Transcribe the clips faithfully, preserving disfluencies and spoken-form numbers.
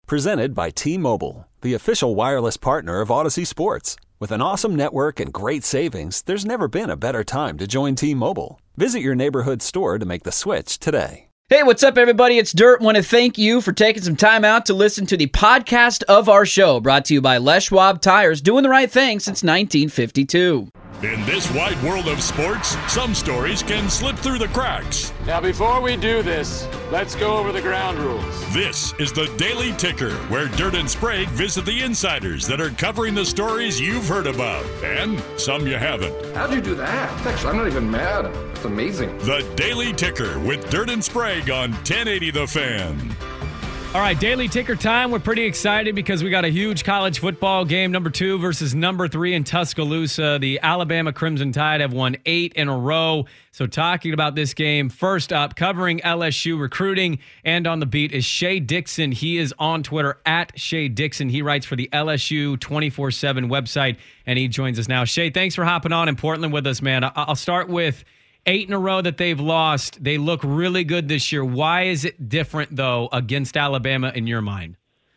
Presented by T-Mobile, the official wireless partner of Odyssey Sports. With an awesome network and great savings, there's never been a better time to join T-Mobile. Visit your neighborhood store to make the switch today. Hey, what's up, everybody? It's Dirt. Want to thank you for taking some time out to listen to the podcast of our show, brought to you by Les Schwab Tires, doing the right thing since nineteen fifty-two. In this wide world of sports, some stories can slip through the cracks. Now, before we do this, let's go over the ground rules. This is the Daily Ticker, where Dirt and Sprague visit the insiders that are covering the stories you've heard about, and some you haven't. How'd you do that? Actually, I'm not even mad. It's amazing. The Daily Ticker with Dirt and Sprague on ten eighty The Fan. All right, Daily Ticker time. We're pretty excited because we got a huge college football game, number two versus number three in Tuscaloosa. The Alabama Crimson Tide have won eight in a row. So talking about this game, first up, covering L S U recruiting and on the beat is Shea Dixon. He is on Twitter at Shea Dixon. He writes for the L S U twenty-four seven website, and he joins us now. Shea, thanks for hopping on in Portland with us, man. I'll start with eight in a row that they've lost. They look really good this year. Why is it different, though, against Alabama in your mind?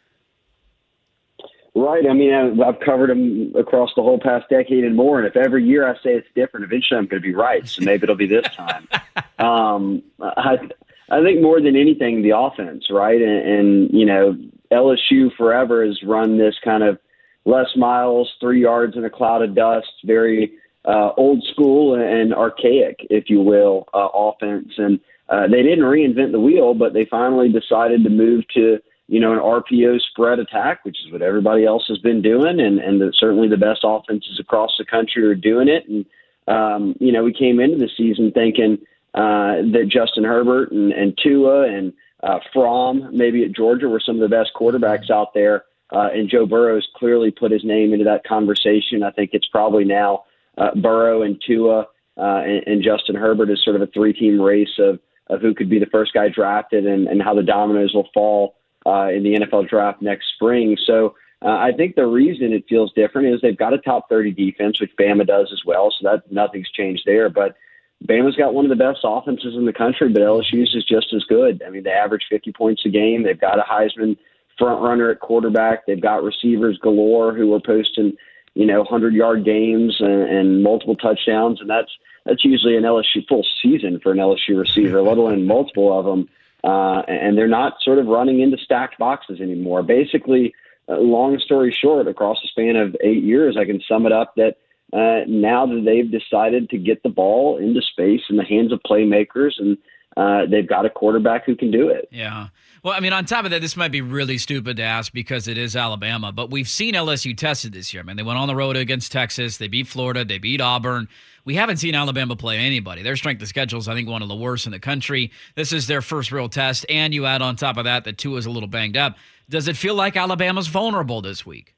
Right. I mean, I've, I've covered them across the whole past decade and more. And if every year I say it's different, eventually I'm going to be right. So maybe it'll be this time. um, I, I think more than anything, the offense, right? And, and, you know, L S U forever has run this kind of less miles, three yards in a cloud of dust, very Uh, old school and archaic, if you will, uh, offense. And uh, they didn't reinvent the wheel, but they finally decided to move to, you know, an R P O spread attack, which is what everybody else has been doing. And, and the, certainly the best offenses across the country are doing it. And, um, you know, we came into the season thinking uh, that Justin Herbert and, and Tua and uh, Fromm, maybe at Georgia, were some of the best quarterbacks out there. Uh, and Joe Burrow has clearly put his name into that conversation. I think it's probably now Uh, Burrow and Tua uh, and, and Justin Herbert is sort of a three-team race of, of who could be the first guy drafted and, and how the dominoes will fall uh, in the N F L draft next spring. So uh, I think the reason it feels different is they've got a top thirty defense, which Bama does as well, so that nothing's changed there. But Bama's got one of the best offenses in the country, but L S U's is just as good. I mean, they average fifty points a game. They've got a Heisman front runner at quarterback. They've got receivers galore who are posting – you know, hundred-yard games and, and multiple touchdowns, and that's that's usually an L S U full season for an L S U receiver, let alone multiple of them. Uh, and they're not sort of running into stacked boxes anymore. Basically, uh, long story short, across the span of eight years, I can sum it up that uh, now that they've decided to get the ball into space in the hands of playmakers, and uh, they've got a quarterback who can do it. Yeah. Well, I mean, on top of that, this might be really stupid to ask because it is Alabama, but we've seen L S U tested this year. I mean, they went on the road against Texas. They beat Florida. They beat Auburn. We haven't seen Alabama play anybody. Their strength of schedule is, I think, one of the worst in the country. This is their first real test, and you add on top of that that Tua is a little banged up. Does it feel like Alabama's vulnerable this week?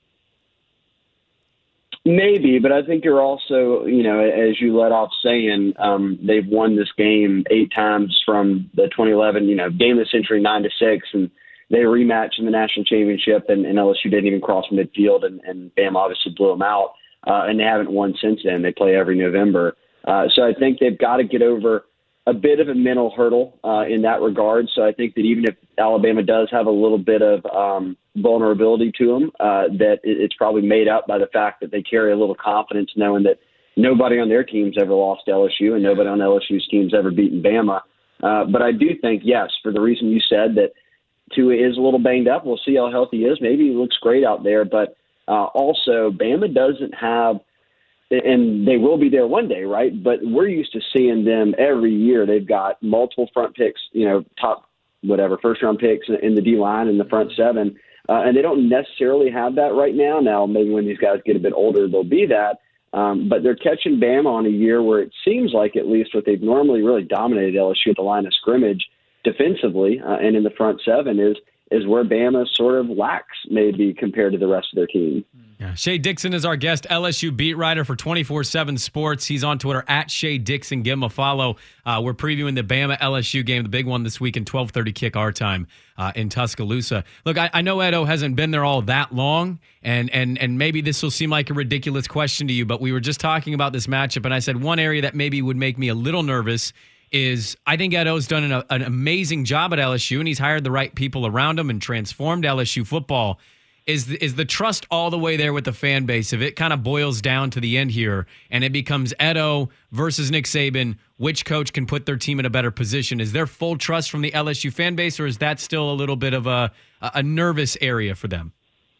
Maybe, but I think you're also, you know, as you let off saying, um, they've won this game eight times from the twenty eleven, you know, game of the century, nine to six, and they rematched in the national championship, and, and L S U didn't even cross midfield, and, and Bama obviously blew them out, uh, and they haven't won since then. They play every November. Uh, so I think they've got to get over a bit of a mental hurdle uh, in that regard. So I think that even if Alabama does have a little bit of um, vulnerability to them, uh, that it, it's probably made up by the fact that they carry a little confidence knowing that nobody on their team's ever lost to L S U and nobody on L S U's team's ever beaten Bama. Uh, but I do think, yes, for the reason you said, that Tua is a little banged up. We'll see how healthy he is. Maybe he looks great out there. But uh, also, Bama doesn't have – and they will be there one day, right? But we're used to seeing them every year. They've got multiple front picks, you know, top, whatever, first-round picks in the D-line in the front seven. Uh, and they don't necessarily have that right now. Now, maybe when these guys get a bit older, they'll be that. Um, but they're catching Bama on a year where it seems like at least what they've normally really dominated L S U at the line of scrimmage defensively uh, and in the front seven is is where Bama sort of lacks maybe compared to the rest of their team. Yeah. Shea Dixon is our guest, L S U beat writer for twenty-four seven Sports. He's on Twitter at Shea Dixon. Give him a follow. Uh, we're previewing the Bama L S U game, the big one this week in twelve thirty kick our time uh, in Tuscaloosa. Look, I, I know Edo hasn't been there all that long, and and and maybe this will seem like a ridiculous question to you, but we were just talking about this matchup, and I said one area that maybe would make me a little nervous is I think Ed O's done an, an amazing job at L S U, and he's hired the right people around him and transformed L S U football. Is the, is the trust all the way there with the fan base? If it kind of boils down to the end here and it becomes Ed O versus Nick Saban, which coach can put their team in a better position? Is there full trust from the L S U fan base, or is that still a little bit of a, a nervous area for them?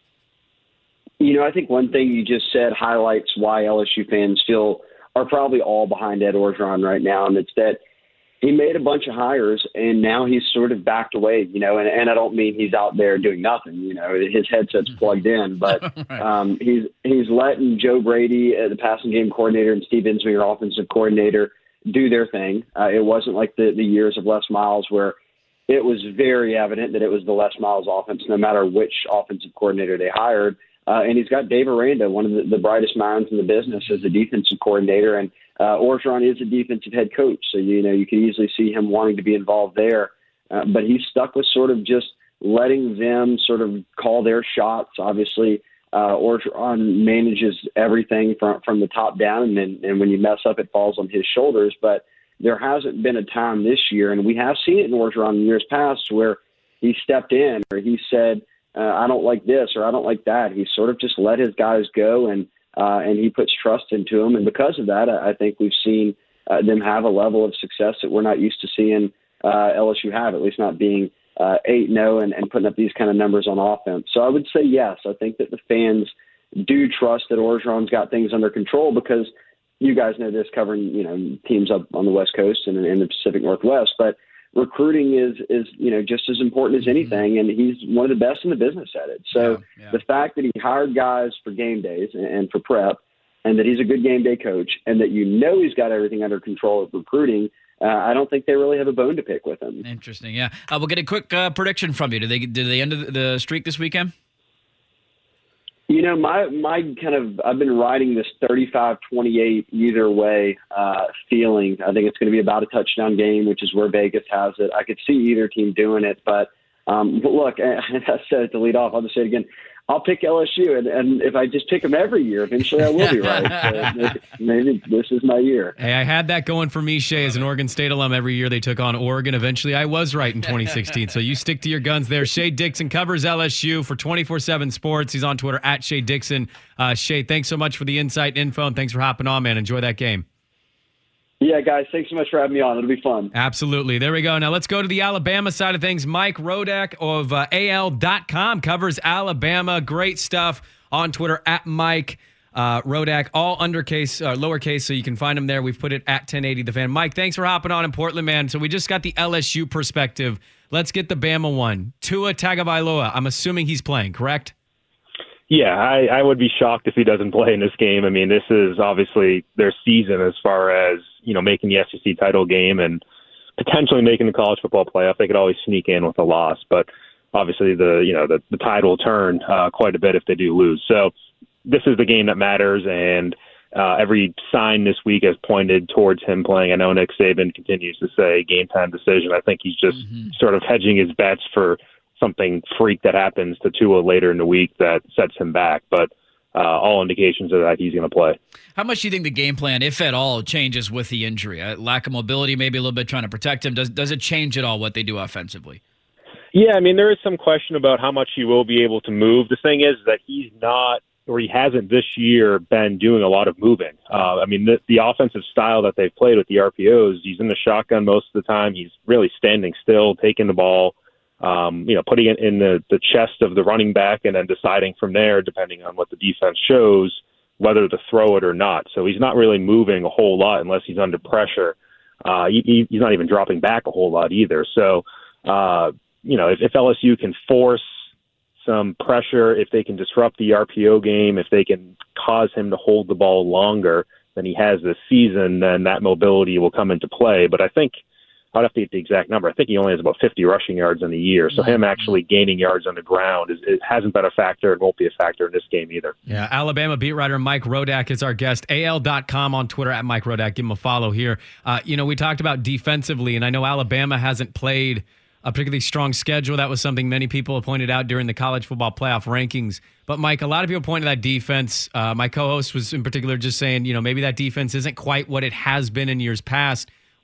You know, I think one thing you just said highlights why L S U fans feel are probably all behind Ed Orgeron right now, and it's that he made a bunch of hires, and now he's sort of backed away, you know, and, and I don't mean he's out there doing nothing, you know, his headset's plugged in, but right. um, he's he's letting Joe Brady, uh, the passing game coordinator, and Steve Ensminger, offensive coordinator, do their thing. Uh, it wasn't like the, the years of Les Miles where it was very evident that it was the Les Miles offense, no matter which offensive coordinator they hired. Uh, and he's got Dave Aranda, one of the, the brightest minds in the business, as a defensive coordinator. And uh, Orgeron is a defensive head coach, so you know you can easily see him wanting to be involved there. Uh, but he's stuck with sort of just letting them sort of call their shots. Obviously, uh, Orgeron manages everything from from the top down, and then, and when you mess up, it falls on his shoulders. But there hasn't been a time this year, and we have seen it in Orgeron in years past, where he stepped in or he said, Uh, I don't like this or I don't like that. He sort of just let his guys go, and uh, and he puts trust into them. And because of that, I, I think we've seen uh, them have a level of success that we're not used to seeing uh, L S U have, at least not being uh, eight and oh and, and putting up these kind of numbers on offense. So I would say yes. I think that the fans do trust that Orgeron's got things under control, because you guys know this, covering you know teams up on the West Coast and in the Pacific Northwest, but recruiting is, is, you know, just as important as anything, and he's one of the best in the business at it. So yeah, yeah. the fact that he hired guys for game days and, and for prep, and that he's a good game day coach, and that you know he's got everything under control of recruiting, uh, I don't think they really have a bone to pick with him. Interesting, yeah. Uh, we'll get a quick uh, prediction from you. Do they do they end the streak this weekend? You know, my my kind of I've been riding this thirty-five twenty-eight either way uh, feeling. I think it's going to be about a touchdown game, which is where Vegas has it. I could see either team doing it, but, um, but look, I said it to lead off. I'll just say it again. I'll pick L S U, and, and if I just pick them every year, eventually I will be right. So maybe, maybe this is my year. Hey, I had that going for me, Shay, as an Oregon State alum. Every year they took on Oregon. Eventually I was right in twenty sixteen. So you stick to your guns there. Shay Dixon covers L S U for twenty-four seven Sports. He's on Twitter at Shay Dixon. Uh, Shay, thanks so much for the insight and info, and thanks for hopping on, man. Enjoy that game. Yeah, guys, thanks so much for having me on. It'll be fun. Absolutely. There we go. Now let's go to the Alabama side of things. Mike Rodak of uh, A L dot com covers Alabama. Great stuff on Twitter at Mike uh, Rodak, all undercase, uh, lowercase, so you can find him there. We've put it at ten eighty The Fan. Mike, thanks for hopping on in Portland, man. So we just got the L S U perspective. Let's get the Bama one. Tua Tagovailoa, I'm assuming he's playing, correct? Yeah, I, I would be shocked if he doesn't play in this game. I mean, this is obviously their season as far as, you know, making the S E C title game and potentially making the college football playoff. They could always sneak in with a loss, but obviously the, you know, the, the tide will turn uh, quite a bit if they do lose. So this is the game that matters, and uh, every sign this week has pointed towards him playing. I know Nick Saban continues to say game time decision. I think he's just mm-hmm. sort of hedging his bets for something freak that happens to Tua later in the week that sets him back. But uh, all indications are that he's going to play. How much do you think the game plan, if at all, changes with the injury? Uh, lack of mobility, maybe a little bit trying to protect him. Does does it change at all what they do offensively? Yeah, I mean, there is some question about how much he will be able to move. The thing is that he's not, or he hasn't this year been doing a lot of moving. Uh, I mean, the, the offensive style that they've played with the R P Os, he's in the shotgun most of the time. He's really standing still, taking the ball, Um, you know, putting it in the, the chest of the running back and then deciding from there, depending on what the defense shows, whether to throw it or not. So he's not really moving a whole lot unless he's under pressure. Uh, he, he's not even dropping back a whole lot either. So, uh, you know, if, if L S U can force some pressure, if they can disrupt the R P O game, if they can cause him to hold the ball longer than he has this season, then that mobility will come into play. But I think I'd have to get the exact number. I think he only has about fifty rushing yards in a year. So him actually gaining yards on the ground is, it hasn't been a factor and won't be a factor in this game either. Yeah, Alabama beat writer Mike Rodak is our guest. A L dot com on Twitter at Mike Rodak. Give him a follow here. Uh, you know, we talked about defensively, and I know Alabama hasn't played a particularly strong schedule. That was something many people have pointed out during the college football playoff rankings. But, Mike, a lot of people point to that defense. Uh, my co-host was in particular just saying, you know, maybe that defense isn't quite what it has been in years past.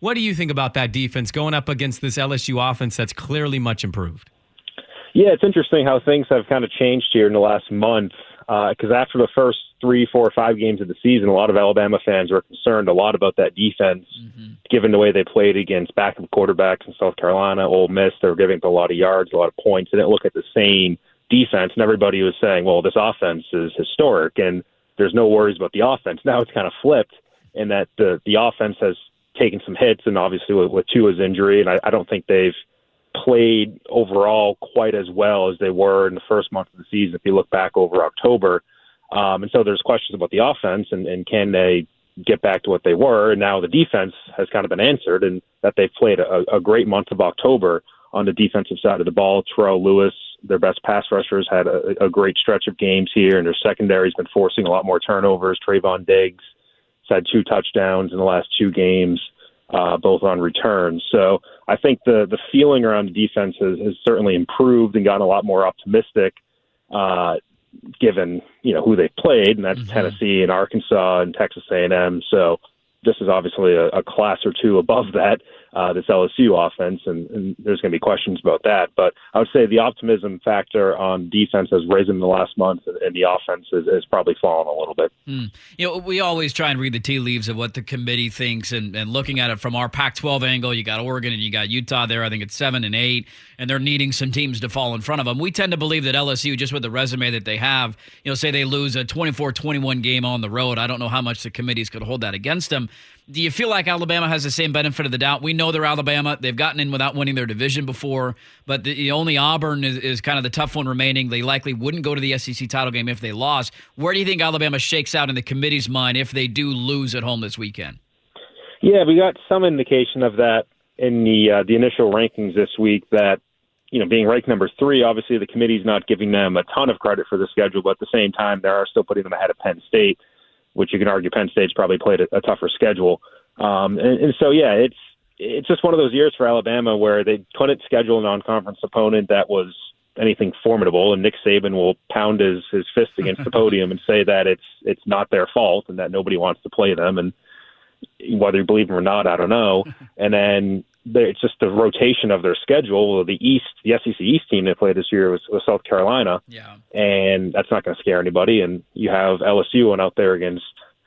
What do you think about that defense going up against this L S U offense that's clearly much improved? Yeah, it's interesting how things have kind of changed here in the last month. Because uh, after the first three, four, or five games of the season, a lot of Alabama fans were concerned a lot about that defense, mm-hmm. given the way they played against backup quarterbacks in South Carolina, Ole Miss. They were giving up a lot of yards, a lot of points. They didn't look at the same defense, and everybody was saying, well, this offense is historic, and there's no worries about the offense. Now it's kind of flipped in that the, the offense has taken some hits, and obviously with, with Tua's injury, and I, I don't think they've played overall quite as well as they were in the first month of the season if you look back over October. Um, and so there's questions about the offense and, and can they get back to what they were. And now the defense has kind of been answered and that they've played a, a great month of October on the defensive side of the ball. Terrell Lewis, their best pass rushers, had a, a great stretch of games here, and their secondary's been forcing a lot more turnovers. Trayvon Diggs has had two touchdowns in the last two games. Uh, both on returns. So I think the the feeling around the defense has, has certainly improved and gotten a lot more optimistic, uh, given you know who they've played, and that's mm-hmm. Tennessee and Arkansas and Texas A and M. So this is obviously a, a class or two above that, uh, this L S U offense, and, and there's going to be questions about that. But I would say the optimism factor on defense has risen in the last month, and, and the offense has, has probably fallen a little bit. Mm. You know, we always try and read the tea leaves of what the committee thinks, and, and looking at it from our Pac twelve angle, you got Oregon and you got Utah there. I think it's seven and eight, and they're needing some teams to fall in front of them. We tend to believe that L S U, just with the resume that they have, you know, say they lose a twenty-four twenty-one game on the road. I don't know how much the committees could hold that against them. Do you feel like Alabama has the same benefit of the doubt? We know they're Alabama. They've gotten in without winning their division before, but the, the only Auburn is, is kind of the tough one remaining. They likely wouldn't go to the S E C title game if they lost. Where do you think Alabama shakes out in the committee's mind if they do lose at home this weekend? Yeah, we got some indication of that in the uh, the initial rankings this week that, you know, being ranked number three, obviously the committee's not giving them a ton of credit for the schedule, but at the same time, they are still putting them ahead of Penn State, which you can argue Penn State's probably played a, a tougher schedule. Um, and, and so, yeah, it's it's just one of those years for Alabama where they couldn't schedule a non-conference opponent that was anything formidable, and Nick Saban will pound his, his fist against the podium and say that it's it's not their fault and that nobody wants to play them. And whether you believe him or not, I don't know. And then it's just the rotation of their schedule. The East, the S E C East team they played this year was, was South Carolina, yeah, and that's not going to scare anybody. And you have L S U going out there against,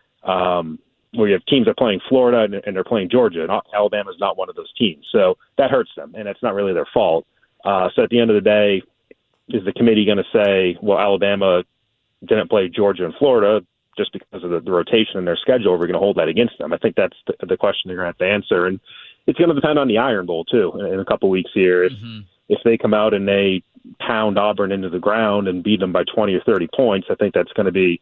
um, where you have teams that are playing Florida and, and they're playing Georgia. Not, Alabama's not one of those teams, so that hurts them, and it's not really their fault. Uh, so at the end of the day, is the committee going to say, well, Alabama didn't play Georgia and Florida just because of the, the rotation in their schedule? We're going to hold that against them. I think that's the, the question they're going to have to answer. And it's going to depend on the Iron Bowl, too, in, in a couple weeks here. If, mm-hmm. if they come out and they pound Auburn into the ground and beat them by twenty or thirty points, I think that's going to be,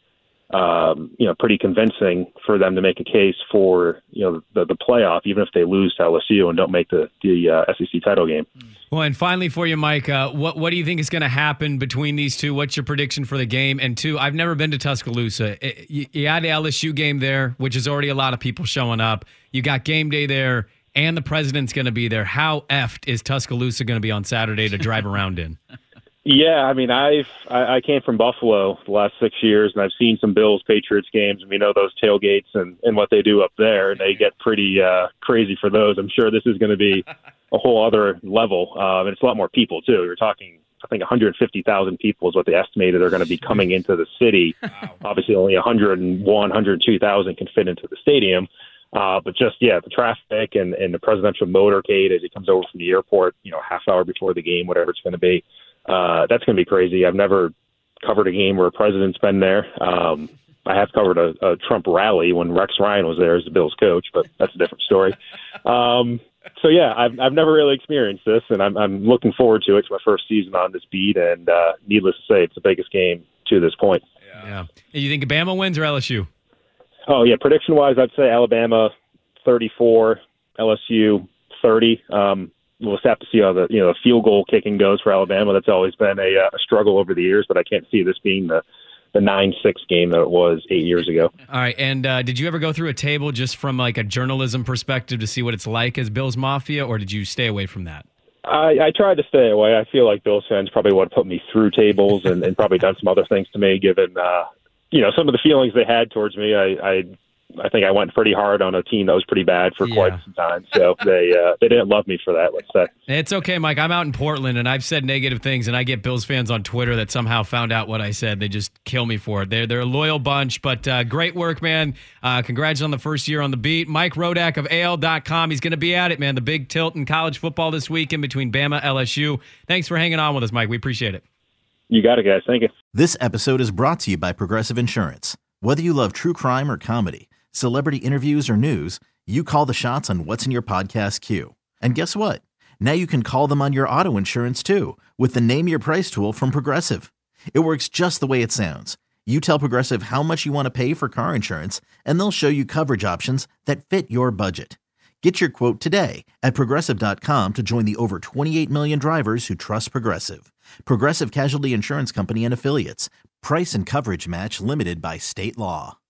um, you know, pretty convincing for them to make a case for, you know, the, the playoff, even if they lose to L S U and don't make the, the uh, S E C title game. Well, and finally for you, Mike, uh, what what do you think is going to happen between these two? What's your prediction for the game? And two, I've never been to Tuscaloosa. It, you, you had the L S U game there, which is already a lot of people showing up. You got game day there, and the president's going to be there. How effed is Tuscaloosa going to be on Saturday to drive around in? Yeah, I mean, I've I, I came from Buffalo the last six years, and I've seen some Bills Patriots games, and we know those tailgates and, and what they do up there, and they get pretty uh, crazy for those. I'm sure this is going to be a whole other level, uh, and it's a lot more people too. You're talking, I think, one hundred fifty thousand people is what they estimated are going to be coming into the city. Wow. Obviously, only one hundred one, one hundred two thousand can fit into the stadium. Uh, but just, yeah, the traffic and, and the presidential motorcade as he comes over from the airport, you know, half hour before the game, whatever it's going to be. Uh, that's going to be crazy. I've never covered a game where a president's been there. Um, I have covered a, a Trump rally when Rex Ryan was there as the Bills coach, but that's a different story. Um, so, yeah, I've, I've never really experienced this, and I'm, I'm looking forward to it. It's my first season on this beat, and uh, needless to say, it's the biggest game to this point. Yeah. yeah. You think Alabama wins or L S U? Oh, yeah, prediction-wise, I'd say Alabama thirty-four, L S U thirty. Um, we'll just have to see how the you know the field goal kicking goes for Alabama. That's always been a, a struggle over the years, but I can't see this being the the nine six game that it was eight years ago. All right, and uh, did you ever go through a table just from like a journalism perspective to see what it's like as Bills Mafia, or did you stay away from that? I, I tried to stay away. I feel like Bills fans probably would have put me through tables and, and probably done some other things to me, given uh, you know some of the feelings they had towards me. I, I I think I went pretty hard on a team that was pretty bad for Yeah. quite some time. So they uh, they didn't love me for that, let's say. It's okay, Mike. I'm out in Portland, and I've said negative things, and I get Bills fans on Twitter that somehow found out what I said. They just kill me for it. They're, they're a loyal bunch, but uh, great work, man. Uh, congrats on the first year on the beat. Mike Rodak of A L dot com. He's going to be at it, man. The big tilt in college football this weekend between Bama, L S U. Thanks for hanging on with us, Mike. We appreciate it. You got it, guys. Thank you. This episode is brought to you by Progressive Insurance. Whether you love true crime or comedy, celebrity interviews or news, you call the shots on what's in your podcast queue. And guess what? Now you can call them on your auto insurance too with the Name Your Price tool from Progressive. It works just the way it sounds. You tell Progressive how much you want to pay for car insurance, and they'll show you coverage options that fit your budget. Get your quote today at Progressive dot com to join the over twenty-eight million drivers who trust Progressive. Progressive Casualty Insurance Company and Affiliates. Price and coverage match limited by state law.